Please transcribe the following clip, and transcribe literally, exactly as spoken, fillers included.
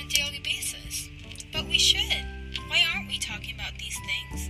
daily basis. But we should. Why aren't we talking about these things?